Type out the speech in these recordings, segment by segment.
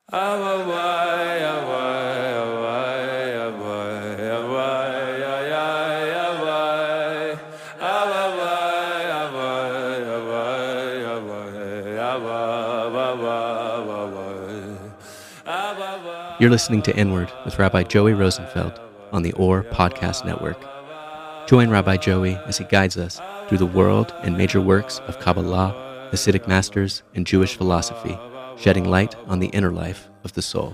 You're listening to Inward with Rabbi Joey Rosenfeld on the OR Podcast Network. Join Rabbi Joey as he guides us through the world and major works of Kabbalah, Hasidic masters, and Jewish philosophy, shedding light on the inner life of the soul.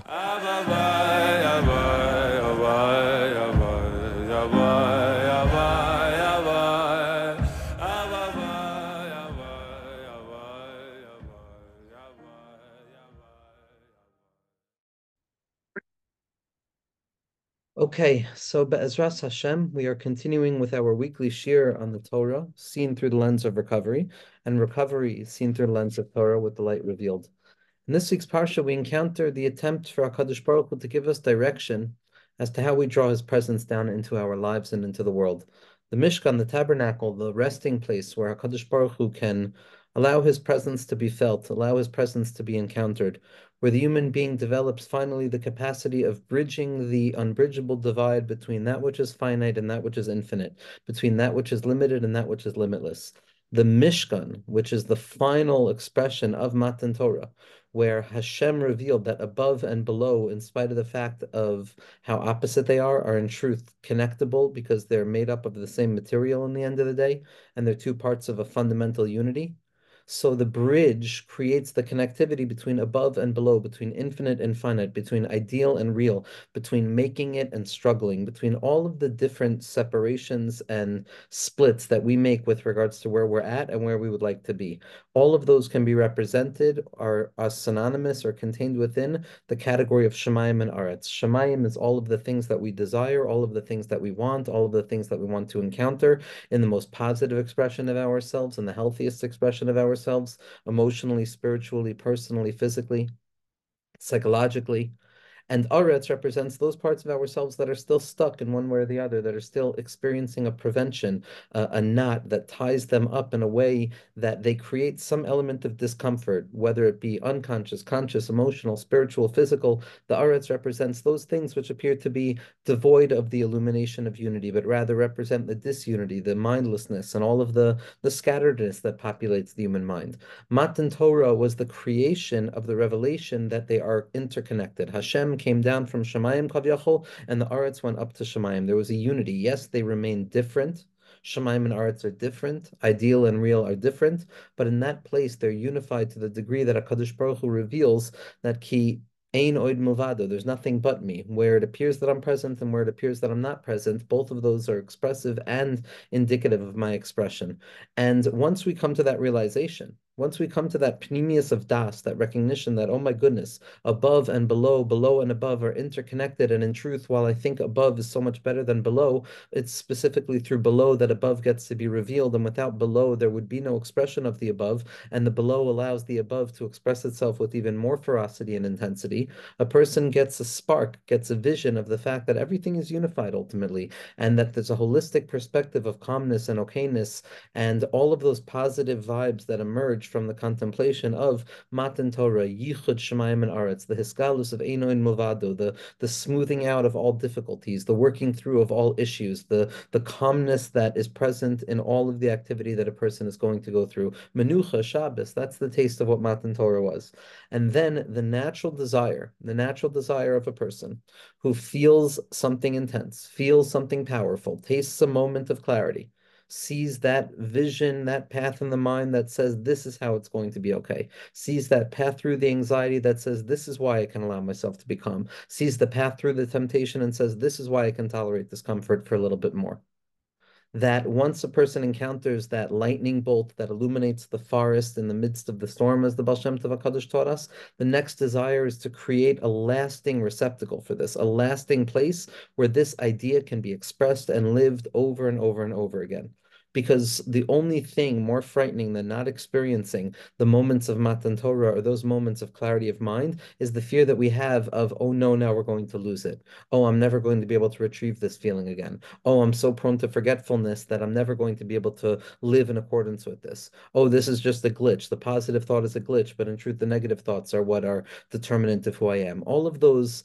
Okay, so Be'ezras Hashem, we are continuing with our weekly shir on the Torah, seen through the lens of recovery, and recovery seen through the lens of Torah with the light revealed. In this week's parsha, we encounter the attempt for HaKadosh Baruch Hu to give us direction as to how we draw His presence down into our lives and into the world. The Mishkan, the tabernacle, the resting place where HaKadosh Baruch Hu can allow His presence to be felt, allow His presence to be encountered, where the human being develops finally the capacity of bridging the unbridgeable divide between that which is finite and that which is infinite, between that which is limited and that which is limitless. The Mishkan, which is the final expression of Matan Torah, where Hashem revealed that above and below, in spite of the fact of how opposite they are in truth connectable because they're made up of the same material in the end of the day, and they're two parts of a fundamental unity. So the bridge creates the connectivity between above and below, between infinite and finite, between ideal and real, between making it and struggling, between all of the different separations and splits that we make with regards to where we're at and where we would like to be. All of those can be represented, are synonymous or contained within the category of Shemayim and Aretz. Shemayim is all of the things that we desire, all of the things that we want, all of the things that we want to encounter in the most positive expression of ourselves and the healthiest expression of ourselves, emotionally, spiritually, personally, physically, psychologically. And Aretz represents those parts of ourselves that are still stuck in one way or the other, that are still experiencing a prevention, a knot that ties them up in a way that they create some element of discomfort, whether it be unconscious, conscious, emotional, spiritual, physical. The Aretz represents those things which appear to be devoid of the illumination of unity, but rather represent the disunity, the mindlessness, and all of the scatteredness that populates the human mind. Matan Torah was the creation of the revelation that they are interconnected. Hashem came down from Shemayim Kavyachol, and the Aretz went up to Shemayim. There was a unity. Yes, they remain different. Shemayim and Aretz are different. Ideal and real are different. But in that place, they're unified to the degree that HaKadosh Baruch Hu reveals that Ki Ein Oid Movado, there's nothing but me. Where it appears that I'm present and where it appears that I'm not present, both of those are expressive and indicative of my expression. And once we come to that realization, once we come to that pnimius of das, that recognition that, oh my goodness, above and below, below and above are interconnected, and in truth, while I think above is so much better than below, it's specifically through below that above gets to be revealed, and without below, there would be no expression of the above, and the below allows the above to express itself with even more ferocity and intensity. A person gets a spark, gets a vision of the fact that everything is unified ultimately, and that there's a holistic perspective of calmness and okayness, and all of those positive vibes that emerge from the contemplation of Matan Torah, Yichud Shemayim and Aretz, the Hiskalus of Einoin Movado, the smoothing out of all difficulties, the working through of all issues, the calmness that is present in all of the activity that a person is going to go through. Menucha, Shabbos, that's the taste of what Matan Torah was. And then the natural desire of a person who feels something intense, feels something powerful, tastes a moment of clarity, sees that vision, that path in the mind that says, this is how it's going to be okay, sees that path through the anxiety that says, this is why I can allow myself to be calm, sees the path through the temptation and says, this is why I can tolerate discomfort for a little bit more. That once a person encounters that lightning bolt that illuminates the forest in the midst of the storm, as the Baal Shem Tov HaKadosh taught us, the next desire is to create a lasting receptacle for this, a lasting place where this idea can be expressed and lived over and over and over again. because the only thing more frightening than not experiencing the moments of Matan Torah or those moments of clarity of mind is the fear that we have of, oh no, now we're going to lose it. Oh, I'm never going to be able to retrieve this feeling again. Oh, I'm so prone to forgetfulness that I'm never going to be able to live in accordance with this. Oh, this is just a glitch. The positive thought is a glitch, but in truth, the negative thoughts are what are determinant of who I am. All of those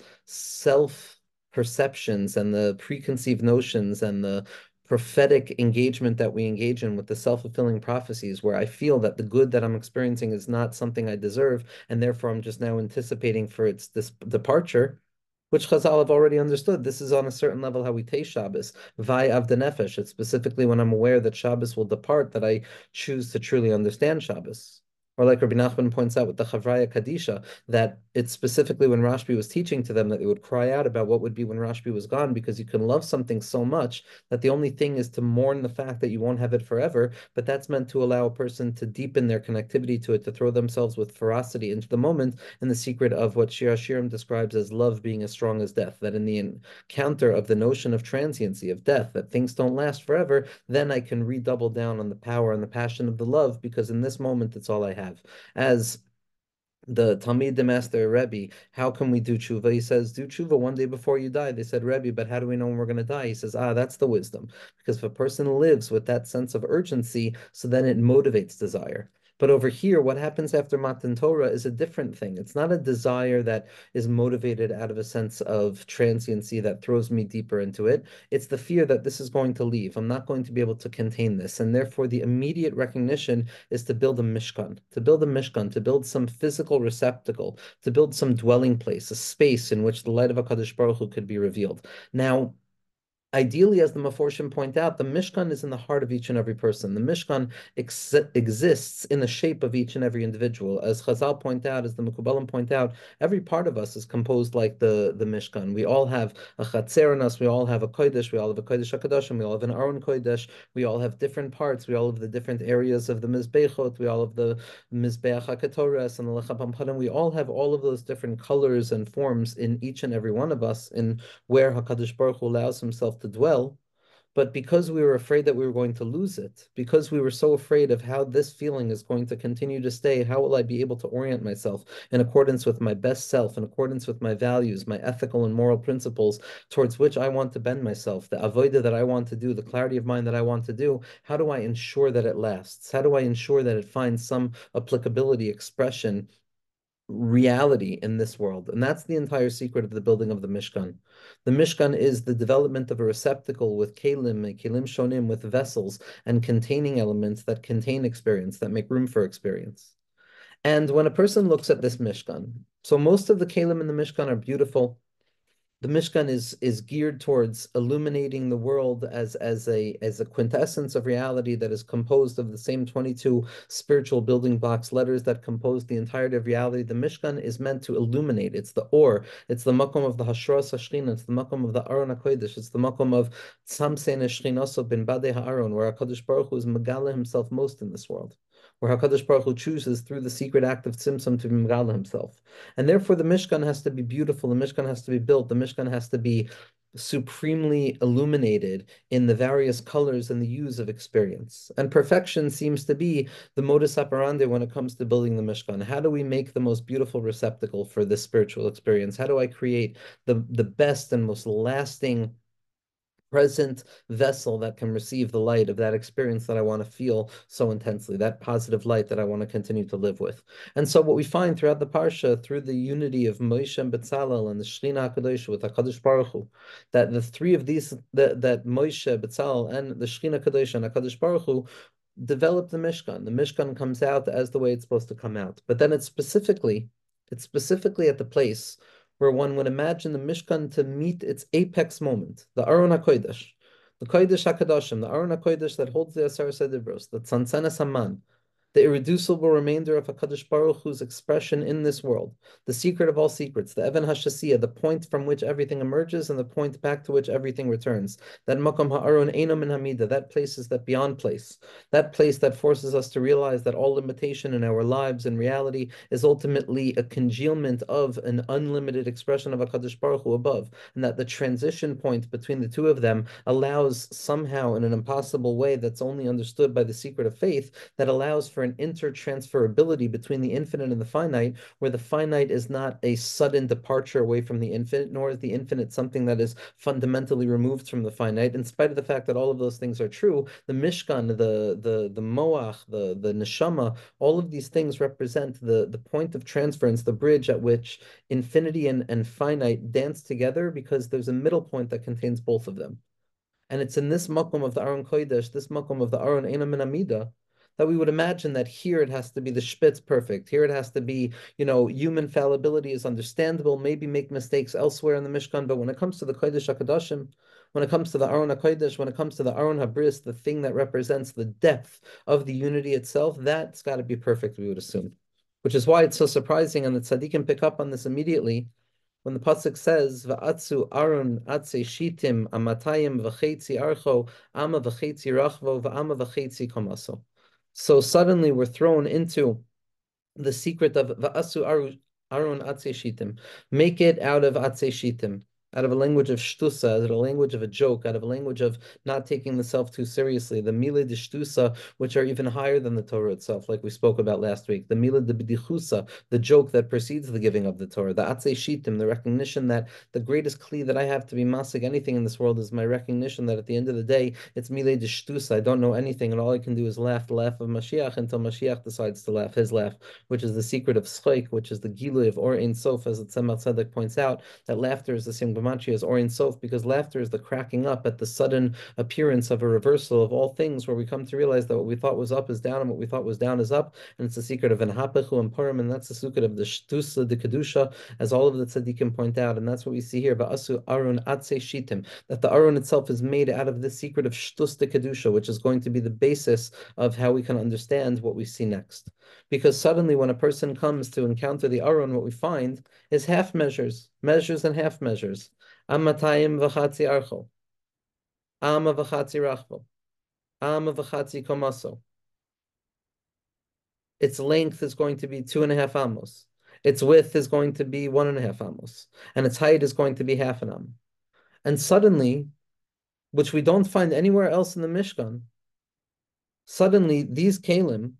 self perceptions and the preconceived notions and the prophetic engagement that we engage in with the self-fulfilling prophecies, where I feel that the good that I'm experiencing is not something I deserve, and therefore I'm just now anticipating for its this departure, which Chazal have already understood. This is on a certain level how we taste Shabbos. Vai avda nefesh. It's specifically when I'm aware that Shabbos will depart that I choose to truly understand Shabbos. Or like Rabbi Nachman points out with the Chavraya Kadisha, that it's specifically when Rashbi was teaching to them that they would cry out about what would be when Rashbi was gone, because you can love something so much that the only thing is to mourn the fact that you won't have it forever, but that's meant to allow a person to deepen their connectivity to it, to throw themselves with ferocity into the moment, and the secret of what Shir Hashirim describes as love being as strong as death, that in the encounter of the notion of transiency, of death, that things don't last forever, then I can redouble down on the power and the passion of the love, because in this moment it's all I have. As the Talmid, the master Rebbe, how can we do tshuva? He says, do tshuva one day before you die. They said, Rebbe, but how do we know when we're going to die? He says, that's the wisdom. Because if a person lives with that sense of urgency, so then it motivates desire. But over here, what happens after Matan Torah is a different thing. It's not a desire that is motivated out of a sense of transiency that throws me deeper into it. It's the fear that this is going to leave. I'm not going to be able to contain this. And therefore, the immediate recognition is to build a mishkan, to build some physical receptacle, to build some dwelling place, a space in which the light of HaKadosh Baruch Hu could be revealed. Now, ideally, as the Meforshim point out, the Mishkan is in the heart of each and every person. The Mishkan exists in the shape of each and every individual. As Chazal point out, as the Mekubalim point out, every part of us is composed like the Mishkan. We all have a Chatzer in us, we all have a Kodesh, we all have a Kodesh HaKadoshim, we all have an Aron Kodesh, we all have different parts, we all have the different areas of the Mizbechot, we all have the Mizbeach HaKatoras and the Lechapam Padim. We all have all of those different colors and forms in each and every one of us, in where HaKadosh Baruch Hu allows himself to dwell. But because we were afraid that we were going to lose it, because we were so afraid of how this feeling is going to continue to stay, how will I be able to orient myself in accordance with my best self, in accordance with my values, my ethical and moral principles towards which I want to bend myself, the avodah that I want to do, the clarity of mind that I want to do, how do I ensure that it lasts? How do I ensure that it finds some applicability, expression, reality in this world? And that's the entire secret of the building of the Mishkan. The Mishkan is the development of a receptacle with kelim shonim, with vessels and containing elements that contain experience, that make room for experience. And when a person looks at this Mishkan, so most of the kelim in the Mishkan are beautiful. The Mishkan is geared towards illuminating the world as a quintessence of reality that is composed of the same 22 spiritual building blocks, letters that compose the entirety of reality. The Mishkan is meant to illuminate. It's the or, it's the makom of the Hashras Hashchina, it's the makom of the Aron HaKodesh, it's the makom of Tzamsein Shchinaso bin Badei HaAron, where HaKadosh Baruch Hu is Megala himself most in this world, where HaKadosh Baruch Hu chooses through the secret act of Tzimtzum to be Megala himself. And therefore, the Mishkan has to be beautiful. The Mishkan has to be built. The Mishkan has to be supremely illuminated in the various colors and the hues of experience. And perfection seems to be the modus operandi when it comes to building the Mishkan. How do we make the most beautiful receptacle for this spiritual experience? How do I create the best and most lasting present vessel that can receive the light of that experience that I want to feel so intensely, that positive light that I want to continue to live with? And so what we find throughout the Parsha, through the unity of Moshe and Betzalel and the Shekhinah HaKadosh with HaKadosh Baruch Hu, that the three of these, that Moshe, Betzalel, and the Shekhinah HaKadosh and HaKadosh Baruch Hu develop the Mishkan. The Mishkan comes out as the way it's supposed to come out. But then it's specifically at the place where one would imagine the Mishkan to meet its apex moment, the Aron HaKodesh, the Kodesh HaKadoshim, the Aron HaKodesh that holds the Asar Sedibros, the Tzantzana Saman. the irreducible remainder of HaKadosh Baruch Hu's expression in this world, the secret of all secrets, the Even HaShasiyah, the point from which everything emerges and the point back to which everything returns. That Makom Ha'aron Eino Min Hamida, that place is that beyond place, that place that forces us to realize that all limitation in our lives and reality is ultimately a congealment of an unlimited expression of HaKadosh Baruch Hu above, and that the transition point between the two of them allows somehow in an impossible way that's only understood by the secret of faith, that allows for an intertransferability between the infinite and the finite, where the finite is not a sudden departure away from the infinite, nor is the infinite something that is fundamentally removed from the finite. In spite of the fact that all of those things are true, the Mishkan, the Moach, the Neshama, all of these things represent the point of transference, the bridge at which infinity and finite dance together, because there's a middle point that contains both of them. And it's in this makom of the Aron Kodesh, this makom of the Aron Eina Min Amida, that we would imagine that here it has to be the Spitz perfect. Here it has to be, human fallibility is understandable, maybe make mistakes elsewhere in the Mishkan. But when it comes to the Kodesh HaKadoshim, when it comes to the Aron HaKodesh, when it comes to the Aron HaBris, the thing that represents the depth of the unity itself, that's got to be perfect, we would assume. Which is why it's so surprising, and the tzaddikim pick up on this immediately, when the pasuk says, "Va'atzu Aron atze shitim amatayim v'chetzi archo ama v'chetzi rachvo v'ama v'chetzi komaso." So suddenly we're thrown into the secret of Va'asu Aron atze shitim. Make it out of atze shitim, out of a language of shtusa, out of a language of a joke, out of a language of not taking the self too seriously. The mila de shtusa, which are even higher than the Torah itself, like we spoke about last week. The mila de b'dichusa, the joke that precedes the giving of the Torah. The atzei shitim, the recognition that the greatest kli that I have to be masig anything in this world is my recognition that at the end of the day, it's mila de shtusa. I don't know anything, and all I can do is laugh the laugh of Mashiach until Mashiach decides to laugh his laugh, which is the secret of schoik, which is the gilui of Or Ein Sof, as the Tzemach Tzedek points out, that laughter is the same gematria as Or Ein Sof, because laughter is the cracking up at the sudden appearance of a reversal of all things, where we come to realize that what we thought was up is down, and what we thought was down is up, and it's the secret of Enhapechu and Purim, and that's the secret of the Shtusa, the Kedusha, as all of the tzaddikim point out, and that's what we see here, Va'asu Arun Atse Shitim, that the Arun itself is made out of this secret of Shtus the Kedusha, which is going to be the basis of how we can understand what we see next. Because suddenly when a person comes to encounter the Aron, what we find is half measures, measures and half measures. Amatayim v'chatzi archo, ama v'chatzi rachvo, ama v'chatzi komaso. Its length is going to be 2.5 amos. Its width is going to be 1.5 amos. And its height is going to be half an am. And suddenly, which we don't find anywhere else in the Mishkan, suddenly these kalim,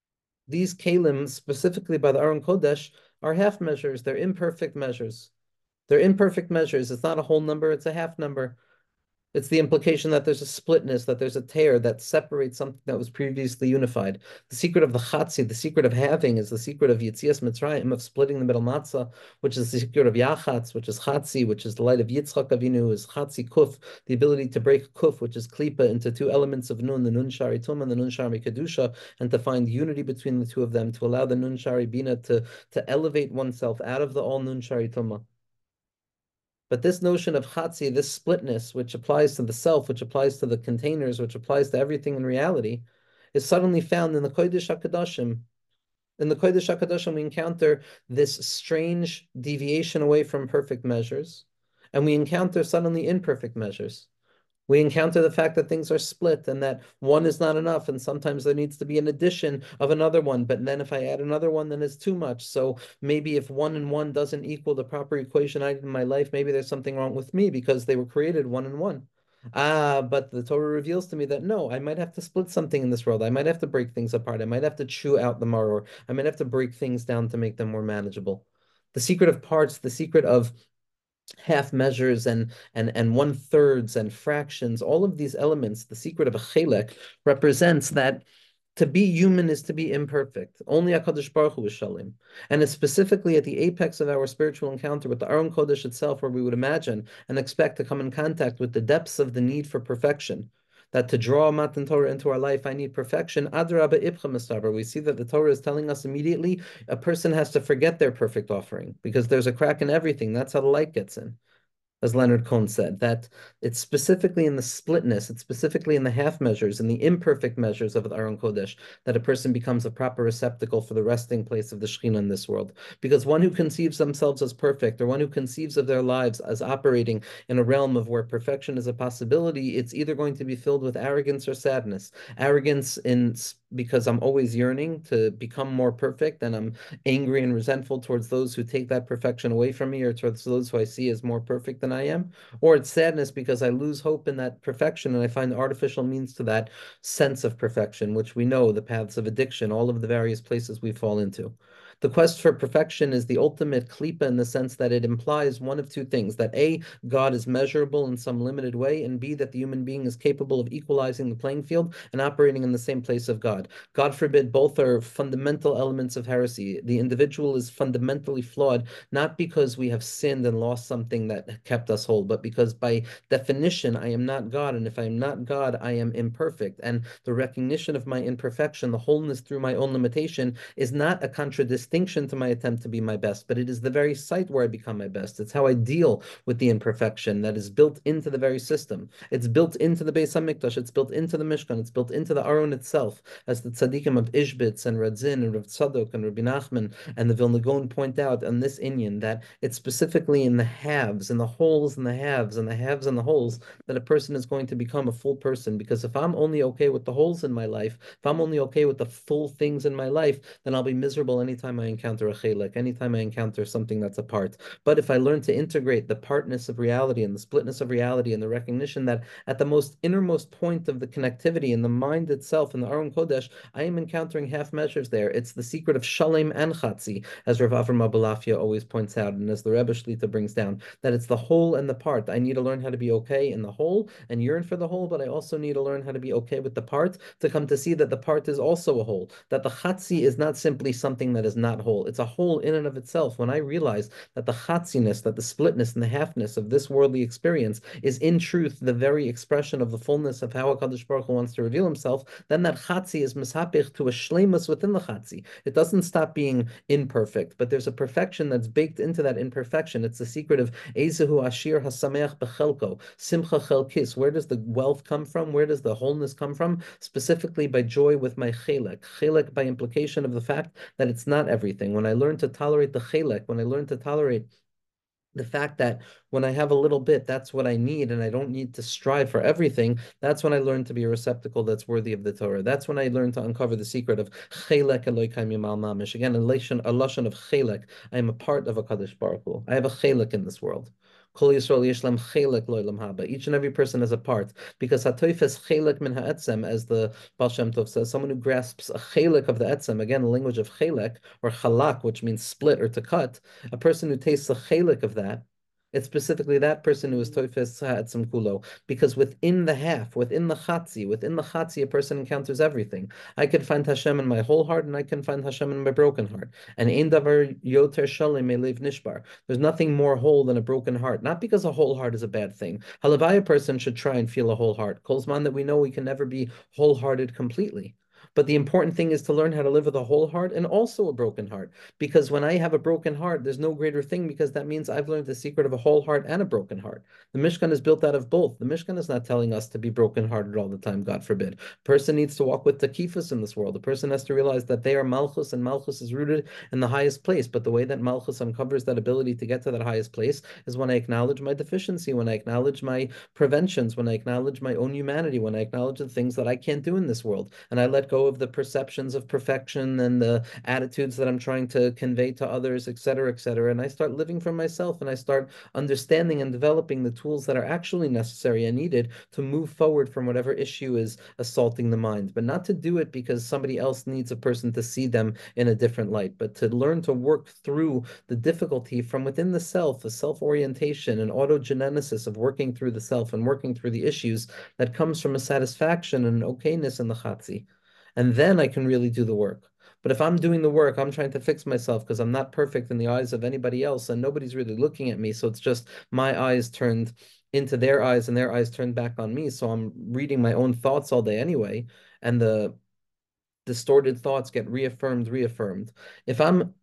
specifically by the Aron Kodesh, are half measures. They're imperfect measures. They're imperfect measures. It's not a whole number, it's a half number. It's the implication that there's a splitness, that there's a tear that separates something that was previously unified. The secret of the chatzi, the secret of having, is the secret of Yitzias Mitzrayim, of splitting the middle matzah, which is the secret of Yachatz, which is chatzi, which is the light of Yitzchak Avinu, is chatzi kuf, the ability to break kuf, which is klipa, into two elements of nun, the nun shari tum and the nun shari kedusha, and to find unity between the two of them, to allow the nun shari bina to elevate oneself out of the all nun shari tumah. But this notion of chatzi, this splitness, which applies to the self, which applies to the containers, which applies to everything in reality, is suddenly found in the Kodesh HaKadoshim. In the Kodesh HaKadoshim, we encounter this strange deviation away from perfect measures, and we encounter suddenly imperfect measures. We encounter the fact that things are split and that one is not enough, and sometimes there needs to be an addition of another one. But then if I add another one, then it's too much. So maybe if 1 and 1 doesn't equal the proper equation I did in my life, maybe there's something wrong with me, because they were created 1 and 1. But the Torah reveals to me that no, I might have to split something in this world. I might have to break things apart. I might have to chew out the maror. I might have to break things down to make them more manageable. The secret of parts, the secret of half measures and 1/3 and fractions, all of these elements, the secret of a chelek represents that to be human is to be imperfect. Only HaKadosh Baruch Hu is shalim. And it's specifically at the apex of our spiritual encounter with the Aron Kodesh itself, where we would imagine and expect to come in contact with the depths of the need for perfection. That to draw Matan Torah into our life, I need perfection. Adrabah Ibcha Mistaber. We see that the Torah is telling us immediately a person has to forget their perfect offering, because there's a crack in everything. That's how the light gets in. as Leonard Cohen said, that it's specifically in the splitness, it's specifically in the half measures, in the imperfect measures of the Aron Kodesh, that a person becomes a proper receptacle for the resting place of the Shekhinah in this world. Because one who conceives themselves as perfect, or one who conceives of their lives as operating in a realm of where perfection is a possibility, it's either going to be filled with arrogance or sadness. Arrogance in because I'm always yearning to become more perfect, and I'm angry and resentful towards those who take that perfection away from me, or towards those who I see as more perfect than I am. Or it's sadness because I lose hope in that perfection and I find artificial means to that sense of perfection, which we know, the paths of addiction, all of the various places we fall into. The quest for perfection is the ultimate klipa in the sense that it implies one of two things: that A, God is measurable in some limited way, and B, that the human being is capable of equalizing the playing field and operating in the same place of God. God forbid, both are fundamental elements of heresy. The individual is fundamentally flawed, not because we have sinned and lost something that kept us whole, but because by definition, I am not God. And if I am not God, I am imperfect. And the recognition of my imperfection, the wholeness through my own limitation, is not a contradistinction to my attempt to be my best, but it is the very site where I become my best. It's how I deal with the imperfection that is built into the very system. It's built into the Beis Hamikdash. It's built into the Mishkan. It's built into the Aron itself, as the tzaddikim of Ishbitz and Radzin and Rav Tzadok and Rabbi Nachman and the Vilna Gaon point out on this inyan, that it's specifically in the halves, in the holes and the halves, and the halves and the holes, that a person is going to become a full person. Because if I'm only okay with the holes in my life, if I'm only okay with the full things in my life, then I'll be miserable anytime I encounter a chelek, anytime I encounter something that's a part. But if I learn to integrate the partness of reality and the splitness of reality and the recognition that at the most innermost point of the connectivity in the mind itself, in the Aron Kodesh, I am encountering half measures there. It's the secret of Shalem and Chatzi, as Rav Avram Abulafia always points out, and as the Rebbe Shlita brings down, that it's the whole and the part. I need to learn how to be okay in the whole and yearn for the whole, but I also need to learn how to be okay with the part, to come to see that the part is also a whole, that the Chatzi is not simply something that is not whole. It's a whole in and of itself. When I realize that the Chatziness, that the splitness and the halfness of this worldly experience is in truth the very expression of the fullness of how HaKadosh Baruch Hu wants to reveal himself, then that Chatzi is misapich to a shleimus within the Chatzi. It doesn't stop being imperfect, but there's a perfection that's baked into that imperfection. It's the secret of Ezehu Ashir Hasameach Bechelko, Simcha Chelkis. Where does the wealth come from? Where does the wholeness come from? Specifically by joy with my chelek. Chelek by implication of the fact that it's not everything. When I learn to tolerate the chelek, when I learn to tolerate the fact that when I have a little bit, that's what I need, and I don't need to strive for everything, that's when I learn to be a receptacle that's worthy of the Torah. That's when I learn to uncover the secret of Chelek Elokai Mimal Mamish. Again, a lashon of Chelek. I am a part of a Kadosh Baruch Hu. I have a Chelek in this world. Kol Yisrael Yishlam Chelek Loilam Haba. Each and every person has a part, because Hatoifes Chelek Min Ha'etzem, as the Baal Shem Tov says, someone who grasps a Chelek of the Etzem, again, the language of Chelek, or Chalak, which means split or to cut, a person who tastes a Chelek of that, it's specifically that person who is toifes ha'etzem kulo, because within the half, within the chatzi, a person encounters everything. I can find Hashem in my whole heart, and I can find Hashem in my broken heart. And ein davar yoter shalem melev nishbar. There's nothing more whole than a broken heart. Not because a whole heart is a bad thing. Halavai, a person should try and feel a whole heart. Kolzman, that we know we can never be wholehearted completely. But the important thing is to learn how to live with a whole heart and also a broken heart. Because when I have a broken heart, there's no greater thing, because that means I've learned the secret of a whole heart and a broken heart. The Mishkan is built out of both. The Mishkan is not telling us to be brokenhearted all the time, God forbid. A person needs to walk with takifus in this world. A person has to realize that they are Malchus, and Malchus is rooted in the highest place. But the way that Malchus uncovers that ability to get to that highest place is when I acknowledge my deficiency, when I acknowledge my preventions, when I acknowledge my own humanity, when I acknowledge the things that I can't do in this world, and I let go of the perceptions of perfection and the attitudes that I'm trying to convey to others, et cetera, and I start living for myself, and I start understanding and developing the tools that are actually necessary and needed to move forward from whatever issue is assaulting the mind, but not to do it because somebody else needs a person to see them in a different light, but to learn to work through the difficulty from within the self, the self-orientation and autogenesis of working through the self and working through the issues that comes from a satisfaction and an okayness in the chatzi. And then I can really do the work. But if I'm doing the work, I'm trying to fix myself because I'm not perfect in the eyes of anybody else, and nobody's really looking at me. So it's just my eyes turned into their eyes and their eyes turned back on me. So I'm reading my own thoughts all day anyway, and the distorted thoughts get reaffirmed. If I'm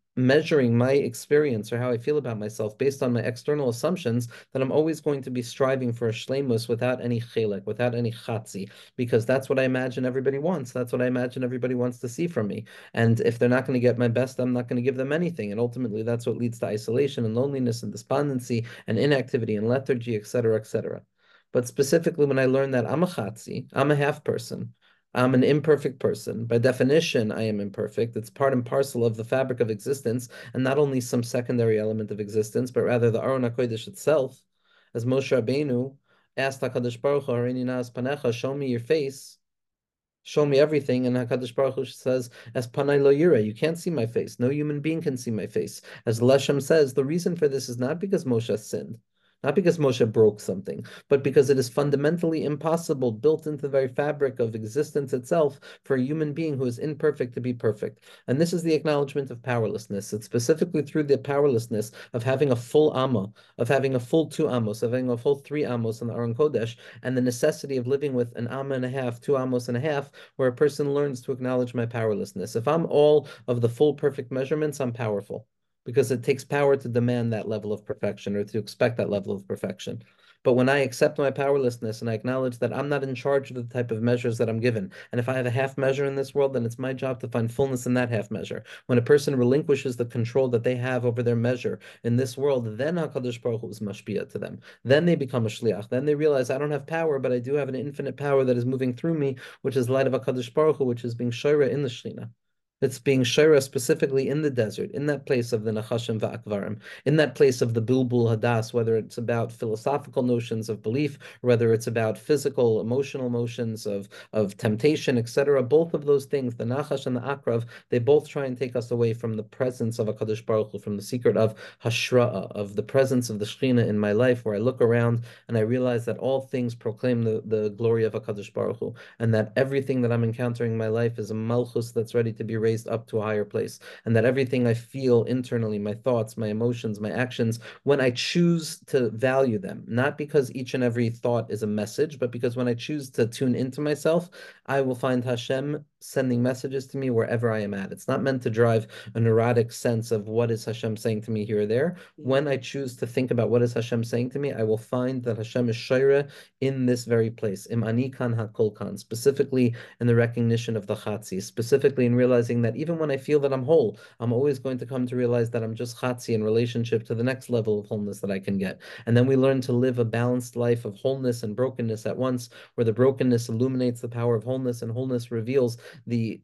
measuring my experience or how I feel about myself based on my external assumptions, then I'm always going to be striving for a shleimus without any chelek, without any chatzi, because that's what I imagine everybody wants. That's what I imagine everybody wants to see from me. And if they're not going to get my best, I'm not going to give them anything. And ultimately, that's what leads to isolation and loneliness and despondency and inactivity and lethargy, etc., etc. But specifically, when I learned that I'm a chatzi, I'm a half person, I'm an imperfect person. By definition, I am imperfect. It's part and parcel of the fabric of existence, and not only some secondary element of existence, but rather the Aron HaKodesh itself. As Moshe Rabbeinu asked HaKadosh Baruch Hu, Harini na'as panecha, show me your face, show me everything. And HaKadosh Baruch Hu says, as panai lo yira, you can't see my face. No human being can see my face. As Leshem says, the reason for this is not because Moshe sinned, not because Moshe broke something, but because it is fundamentally impossible, built into the very fabric of existence itself, for a human being who is imperfect to be perfect. And this is the acknowledgement of powerlessness. It's specifically through the powerlessness of having a full Amma, of having a full 2 Amos, of having a full 3 Amos in the Aron Kodesh, and the necessity of living with an Amma and a half, 2 Amos and a half, where a person learns to acknowledge my powerlessness. If I'm all of the full perfect measurements, I'm powerful, because it takes power to demand that level of perfection or to expect that level of perfection. But when I accept my powerlessness and I acknowledge that I'm not in charge of the type of measures that I'm given, and if I have a half measure in this world, then it's my job to find fullness in that half measure. When a person relinquishes the control that they have over their measure in this world, then HaKadosh Baruch Hu is mashpia to them. Then they become a shliach. Then they realize I don't have power, but I do have an infinite power that is moving through me, which is light of HaKadosh Baruch Hu, which is being shira in the Shekhinah. It's being shira specifically in the desert, in that place of the Nachashim Va'akvarim, in that place of the Bilbul Hadas, whether it's about philosophical notions of belief, or whether it's about physical, emotional motions of temptation, etc. Both of those things, the Nachash and the Akrav, they both try and take us away from the presence of HaKadosh Baruch Hu, from the secret of Hashra'a, of the presence of the Shekhinah in my life, where I look around and I realize that all things proclaim the glory of HaKadosh Baruch Hu, and that everything that I'm encountering in my life is a malchus that's ready to be raised up to a higher place, and that everything I feel internally, my thoughts, my emotions, my actions, when I choose to value them, not because each and every thought is a message, but because when I choose to tune into myself, I will find Hashem sending messages to me wherever I am at. It's not meant to drive a neurotic sense of what is Hashem saying to me here or there. When I choose to think about what is Hashem saying to me, I will find that Hashem is Shaira in this very place. Im ani kan hakol kan, specifically in the recognition of the Chatzi, specifically in realizing that even when I feel that I'm whole, I'm always going to come to realize that I'm just Chatzi in relationship to the next level of wholeness that I can get. And then we learn to live a balanced life of wholeness and brokenness at once, where the brokenness illuminates the power of wholeness and wholeness reveals the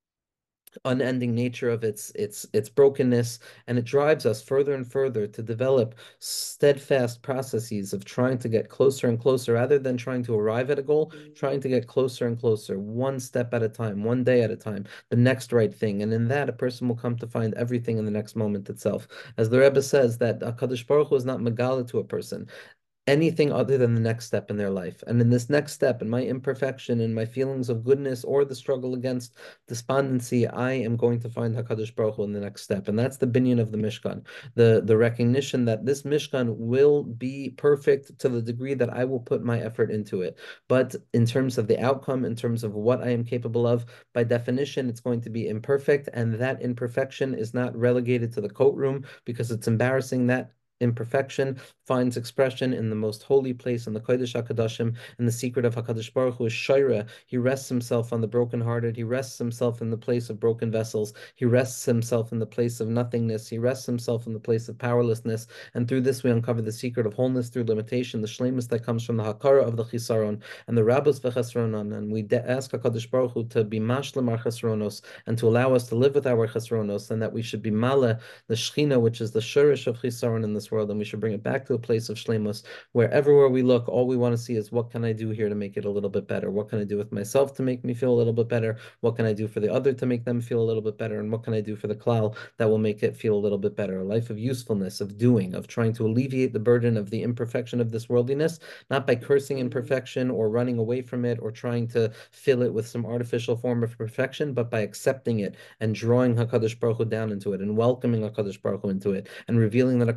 unending nature of its brokenness, and it drives us further and further to develop steadfast processes of trying to get closer and closer, rather than trying to arrive at a goal, trying to get closer and closer, one step at a time, one day at a time, the next right thing. And in that, a person will come to find everything in the next moment itself. As the Rebbe says, that HaKadosh Baruch Hu is not megala to a person anything other than the next step in their life. And in this next step, in my imperfection, in my feelings of goodness, or the struggle against despondency, I am going to find HaKadosh Baruch Hu in the next step. And that's the binyan of the Mishkan, the recognition that this Mishkan will be perfect to the degree that I will put my effort into it. But in terms of the outcome, in terms of what I am capable of, by definition, it's going to be imperfect. And that imperfection is not relegated to the coat room because it's embarrassing. That imperfection finds expression in the most holy place, in the Kodesh HaKadoshim, in the secret of HaKadosh Baruch Hu is Shaira. He rests himself on the brokenhearted. He rests himself in the place of broken vessels. He rests himself in the place of nothingness. He rests himself in the place of powerlessness. And through this, we uncover the secret of wholeness through limitation, the shlemus that comes from the Hakara of the Chisaron and the Rabbos v'Chesronon. And we ask HaKadosh Baruch Hu to be mashlim our Chesronos and to allow us to live with our Chesronos, and that we should be mala the Shechina, which is the shurish of Chisaron in this world, and we should bring it back to a place of shleimus, where everywhere we look, all we want to see is what can I do here to make it a little bit better? What can I do with myself to make me feel a little bit better? What can I do for the other to make them feel a little bit better? And what can I do for the klal that will make it feel a little bit better? A life of usefulness, of doing, of trying to alleviate the burden of the imperfection of this worldliness, not by cursing imperfection or running away from it or trying to fill it with some artificial form of perfection, but by accepting it and drawing HaKadosh Baruch Hu down into it and welcoming HaKadosh Baruch Hu into it and revealing that HaKadosh Baruch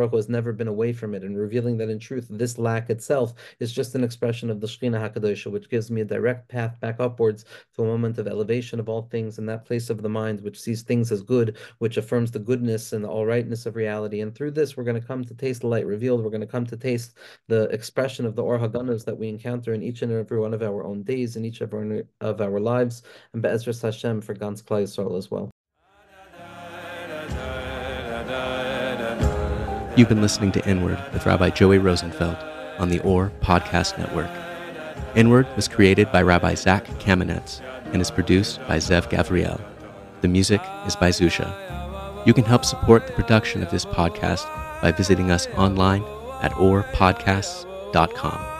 Baruch Hu has never been away from it, and revealing that in truth, this lack itself is just an expression of the Shekhinah HaKadosha, which gives me a direct path back upwards to a moment of elevation of all things in that place of the mind, which sees things as good, which affirms the goodness and the all rightness of reality. And through this, we're going to come to taste the light revealed. We're going to come to taste the expression of the Or Haganos that we encounter in each and every one of our own days, in each of our lives, and Be'ezras Hashem for Gans Klal Yisrael as well. You've been listening to Inward with Rabbi Joey Rosenfeld on the Or Podcast Network. Inward was created by Rabbi Zach Kamenetz and is produced by Zev Gavriel. The music is by Zusha. You can help support the production of this podcast by visiting us online at orpodcasts.com.